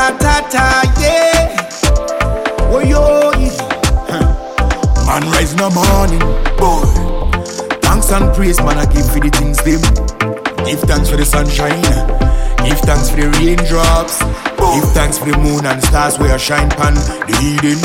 ta, yeah. Oh, yo, man rise in the morning, boy. Thanks and praise, man, I give for the things them. Give thanks for the sunshine. Give thanks for the raindrops. Give thanks for the moon and stars where I shine pan the Eden.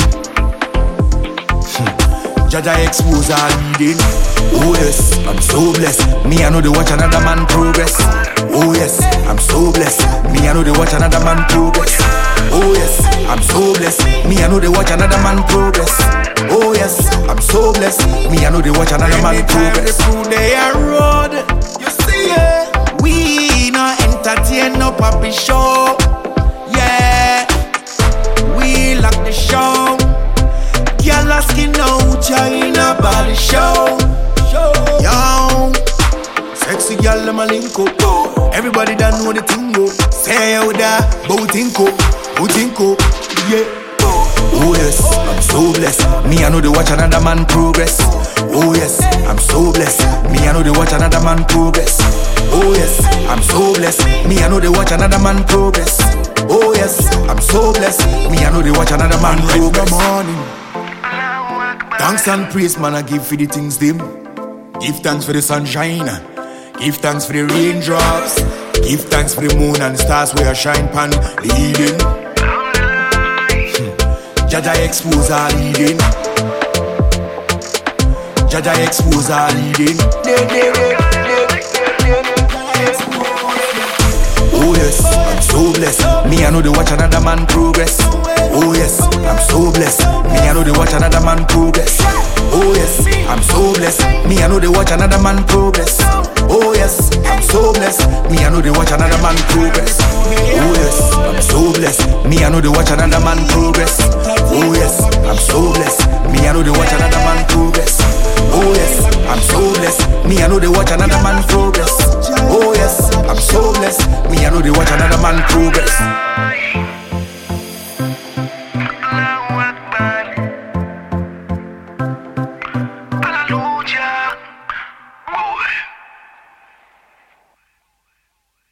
Jaja expose all leading. Oh yes, I'm so blessed. Me, I know they watch another man progress. Oh yes, I'm so blessed. Me, I know they watch another man progress. Oh yes, I'm so blessed. Me, I know they watch another man progress. Oh yes, I'm so blessed. Me, I know they watch another man progress. They are road. You see, we not entertain no puppy show. Yeah, we lock the show. Girl asking out China body show. Yo, sexy girl them a link up. Everybody that know the thing go. Say out there, bout think up, yeah. Oh yes, I'm so blessed. Me, I know they watch another man progress. Oh yes, I'm so blessed. Me, I know they watch another man progress. Oh yes, I'm so blessed. Me, I know they watch another man progress. Oh yes, I'm so blessed. Me, I know they watch another man progress. Morning. Thanks and praise, man, I give for the things them. Give thanks for the sunshine. Give thanks for the raindrops. Give thanks for the moon and stars where I shine pan the Eden. Jaja expose all Eden. Jaja expose all Eden. Oh yes, I'm so blessed. Me, I know they watch another man progress. Oh yes, I'm so blessed. Me, I know they watch another man progress. Oh yes, I'm so blessed. Me, I know they watch another man progress. Oh yes, I'm so blessed. Me, I know they watch another man progress. Oh yes, I'm so blessed. Me, I know they watch another man progress. Oh yes, I'm so blessed. Me, I know they watch another man progress. Oh yes, I'm so blessed. Me, I know they watch another man progress. Oh yes, I'm so blessed. Me, I know they watch another man progress.